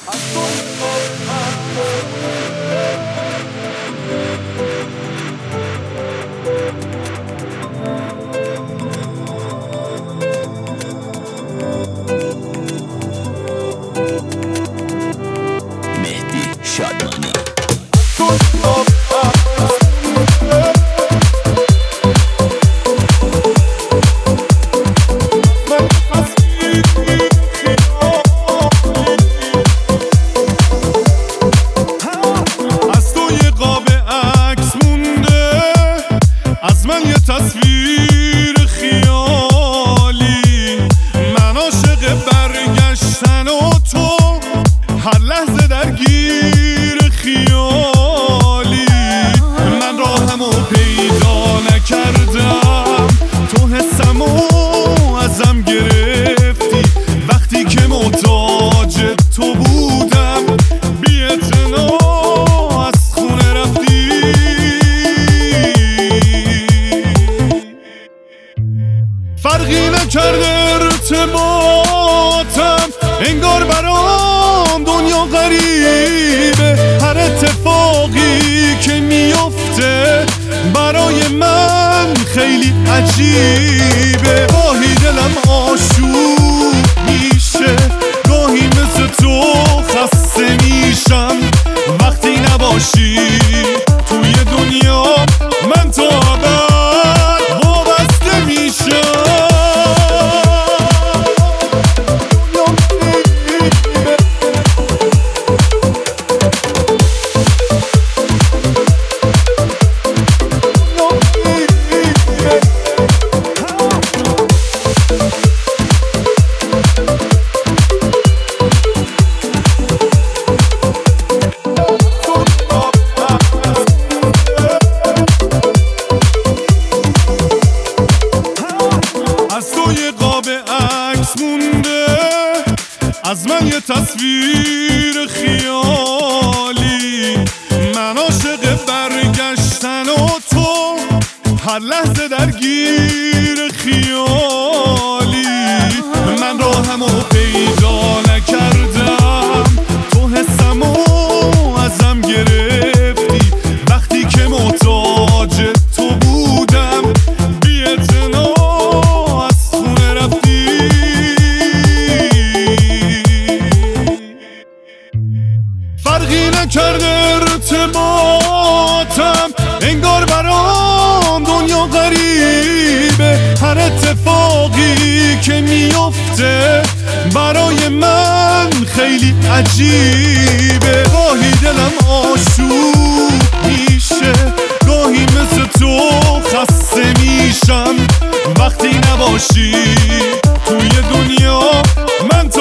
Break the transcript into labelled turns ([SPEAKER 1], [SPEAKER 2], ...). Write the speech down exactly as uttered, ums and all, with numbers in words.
[SPEAKER 1] مهدی شادمانی.
[SPEAKER 2] از تو یه قاب عکس مونده، از من یه تصویر خیالی. من عاشق برگشتن و تو هر لحظه درگیر خیالی. من راهمو پیدا نکردم، تو حسمو ازم گرفتی. وقتی که محتاج تو بودم بی اعتنا از خونه رفتی. فرقی نکرده ارتباطم، انگار برام دنیا غریبه. هر اتفاقی که میفته برای من خیلی عجیبه. گاهی دلم آشوب میشه، گاهی مثل تو خسته میشم. وقتی نباشی توی دنیا من تا ابد وابسته میشم. از تو یه قاب عکس مونده، از من یه تصویر خیالی. من عاشق برگشتن و تو هر لحظه درگیر خیالی. من راهمو پیدا نکردم، تو حسمو ازم گرفتی. وقتی که محتاج تو بودم بی اعتنا از خونه رفتی. فرقی نکرده ارتباطم، انگار برام دنیا غریبه. هر اتفاقی که میفته برای من خیلی عجیبه. گاهی دلم آشوب میشه، گاهی مثل تو خسته میشم. وقتی نباشی توی دنیا من